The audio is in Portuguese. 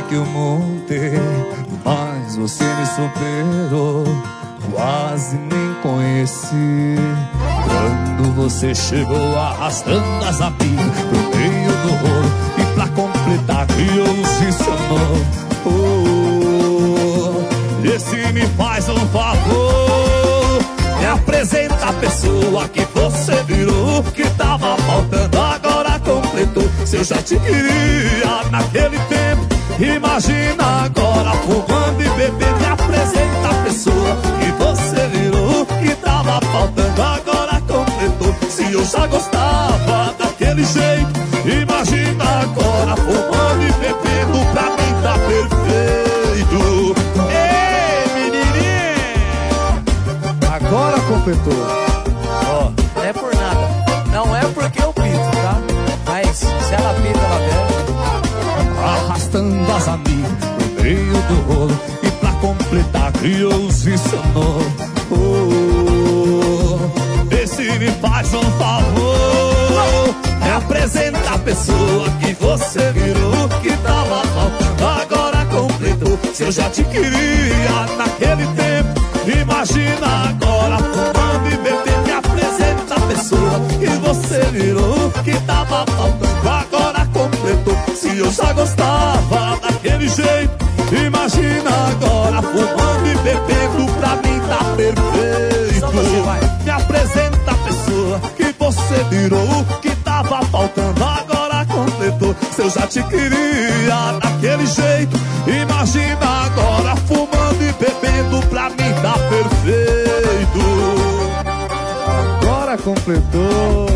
que eu montei, mas você me superou, quase nem conheci. Quando você chegou arrastando as amigas pro meio do rolo, e pra completar criou um ensinou. Esse me faz um favor, me apresenta a pessoa que você virou, que tava faltando, agora completou. Se eu já te queria naquele tempo, imagina agora fumando e bebendo. Me apresenta a pessoa que você virou, que tava faltando, agora completou. Se eu já gostava daquele jeito, imagina agora fumando e bebendo. Pra mim tá perfeito. Ei, menininha, agora completou. Ó, não é por nada, não é porque eu pito, tá? Mas se ela pita, ela bebe. Arrastando as amigas no meio do rolo, e pra completar criou os ensinou. Esse me faz um favor, me apresenta a pessoa que você virou, que tava faltando, agora completou. Se eu já te queria naquele tempo, imagina agora fumando e bebendo. Me apresenta a pessoa que você virou, que tava faltando, agora completou. Se eu já gostava daquele jeito, imagina agora fumando e bebendo. Pra mim tá perfeito. Me apresenta a pessoa que você virou, que tava faltando, agora completou. Se eu já te queria daquele jeito, imagina agora fumando e bebendo. Pra mim tá perfeito. Agora completou.